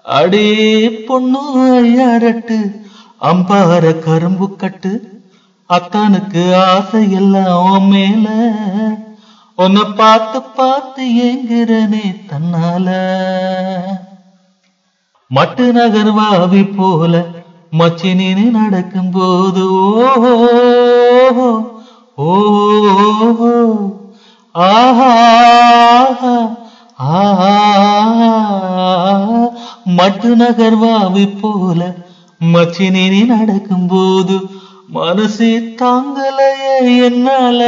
அடே பொண்ணு ஐயாரட்டு அம்பார கரும்பு கட்டு அத்தானுக்கு ஆசை எல்லாம் மேல உன்னை பார்த்து பார்த்து ஏங்குறனே தன்னால மட்டு நகர்வாவி போல மச்சினின்னு நடக்கும் போது ஓ ஆஹா மட்டு நகர்வாவி போல மச்சினின்னு நடக்கும் போது மனசே தாங்கலையே என்னால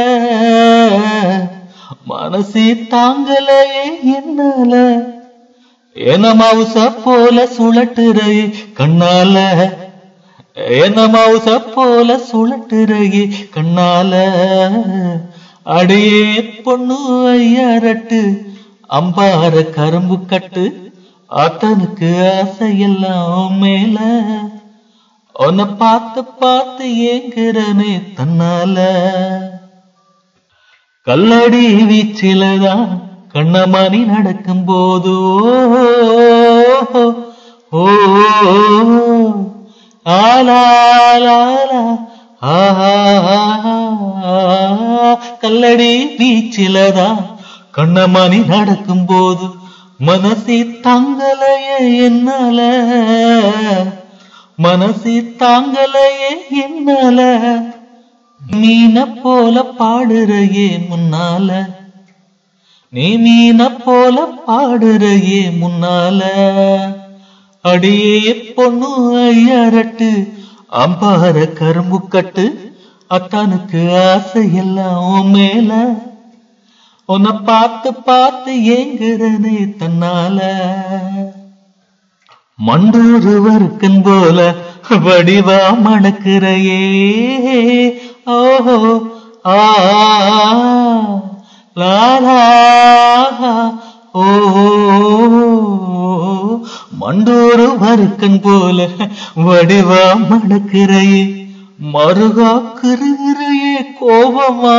மனசே தாங்கலையே என்னால என்ன மவுச போல சுழட்டுறையே கண்ணால என்ன மவுச போல சுழட்டுறையே கண்ணால அடையே பொண்ணு ஐயாரட்டு அம்பார கரும்பு கட்டு அத்தனுக்கு ஆசையெல்லாம் மேல உன்னை பார்த்து பார்த்து ஏங்குறனே தன்னால கல்லடி வீச்சிலதான் கண்ணமானி நடக்கும் போது ஓ ஆலாலா கல்லடி வீச்சிலதான் கண்ணமானி நடக்கும் போது மனசே தாங்கலையே என்னால மனசே தாங்கலையே என்னால மீன போல பாடுறையே முன்னால நீ மீன போல பாடுறையே முன்னால அடியே பொண்ணு ஐயாரட்டு அம்பார கரும்பு கட்டு அத்தானுக்கு ஆசை எல்லாம் மேல உன்னை பார்த்து பார்த்து ஏங்குறனே தன்னால மண்டூரு வர்க்கன் போல வடிவா மணக்குறையே ஓஹோ ஆ லாலா ஓ மண்டூரு வர்க்கன் போல வடிவா மணக்குறையே மருகா கிருகிறையே கோபமா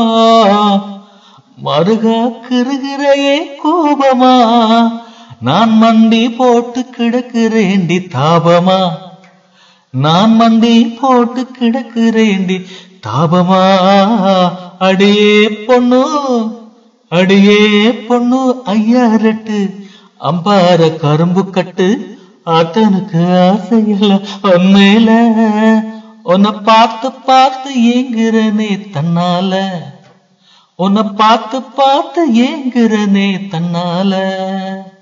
மருகா கிருகிறையே கோபமா நான் மண்டி போட்டு கிடக்குறேண்டி தாபமா நான் மண்டி போட்டு கிடக்குறேண்டி தாபமா அடியே பொண்ணு ஐயாரட்டு அம்பார கரும்பு கட்டு அத்தனுக்கு ஆசையில்ல உண்மையில உன்னை பார்த்து பார்த்து ஏங்குறனே தன்னால உன்னை பார்த்து பார்த்து ஏங்குறனே தன்னால